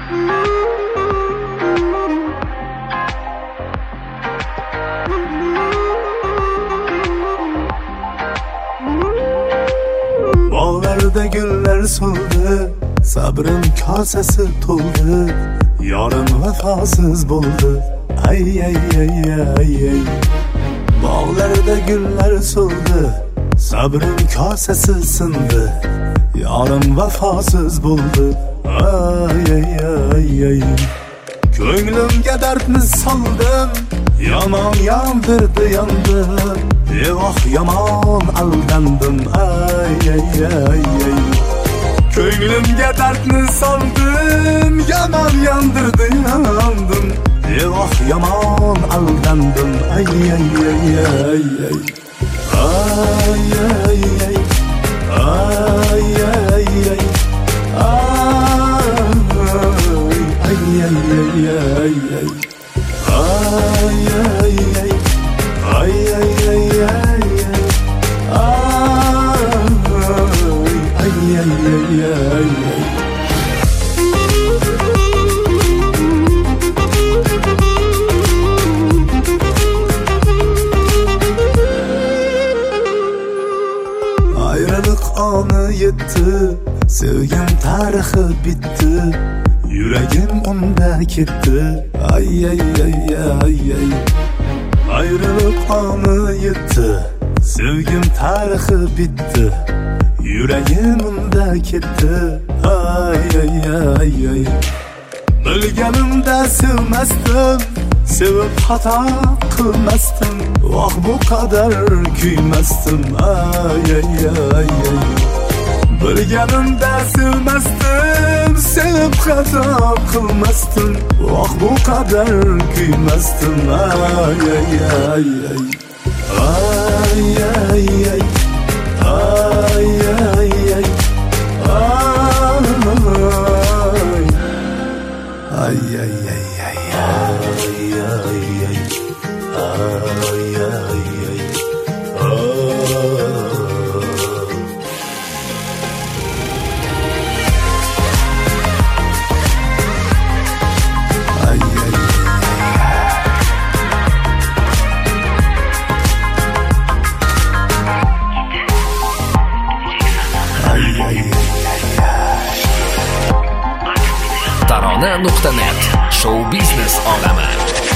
Bog'larda gullar soldi, sabrim kosasi to'ldi, yorim vafosiz bo'ldi. Ay ay ay ay ay. Bog'larda gullar soldi, sabrim kosasi sindi, yorim vafosiz bo'ldi. Ay ay ay ay. Ko'nglimga dardni soldim, yomon yondirdi yondim, evoh yomon aldandim. Ay ay ay ay. Ko'nglimga dardni soldim, yomon yondirdi yondim, evoh yomon aldandim. Ay ay ay ay ay. Ay ay ay. Ay ay ay. Ay ay ay ay ay. Ay ay ay. Ay ay ay ay ay. Ay ay ay ay ay. Ayrılık anı yetti, sevgim tarixi bitti, yuragim unda ketdi. Ay ay ay ay ay. Ayrılık anı yetti, sevgim tarixi bitti, yuragim unda ketdi. Ay ay ay ay. Bilganimda sevmasdim, sevib xato qilmasdim, voh bu qadar kuymasdim. Ay ay ay ay. Bilganimda sevmasdim, sevib xato qilmasdim, voh bu qadar kuymasdim. Ay ay ay ay. Ay ay ay. Ay ay ay. Ay ay ay ay. Tarona.net Show biznes olami.